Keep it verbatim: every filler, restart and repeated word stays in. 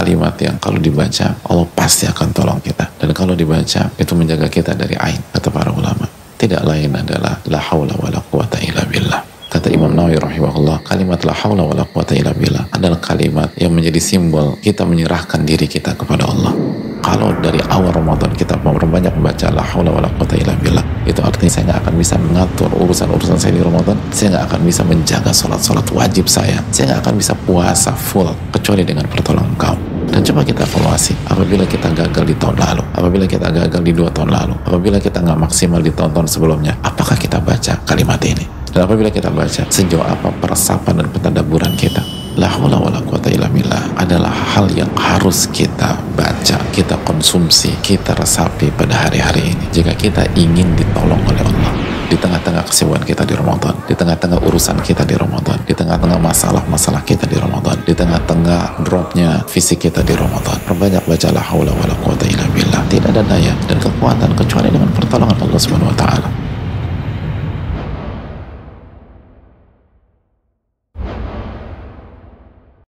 kalimat yang kalau dibaca Allah pasti akan tolong kita, dan kalau dibaca itu menjaga kita dari ain. Kata para ulama, tidak lain adalah la haula wala quwata illa billah. Kata Imam Nawawi rahimahullah, kalimat la haula wala quwata illa billah adalah kalimat yang menjadi simbol kita menyerahkan diri kita kepada Allah. Kalau dari awal Ramadan kita memperbanyak membaca la haula wala quwata illa billah, itu artinya saya nggak akan bisa mengatur urusan-urusan saya di Ramadan. Saya nggak akan bisa menjaga sholat-sholat wajib saya. Saya nggak akan bisa puasa full kecuali dengan pertolongan Engkau. Dan coba kita evaluasi, apabila kita gagal di tahun lalu, apabila kita gagal di dua tahun lalu, apabila kita nggak maksimal di tahun-tahun sebelumnya, apakah kita baca kalimat ini? Dan apabila kita baca, sejauh apa peresapan dan pentadaburan kita? La haula wala quwata illa billah adalah hal yang harus kita baca, kita konsumsi, kita resapi pada hari-hari ini jika kita ingin ditolong oleh Allah di tengah-tengah kesibukan kita di Ramadan, di tengah-tengah urusan kita di Ramadan, di tengah-tengah masalah-masalah kita di Ramadan, di tengah-tengah dropnya fisik kita di Ramadan. Perbanyak baca la haula wala quwata illa billah. Tidak ada daya dan kekuatan kecuali dengan pertolongan Allah Subhanahu wa taala.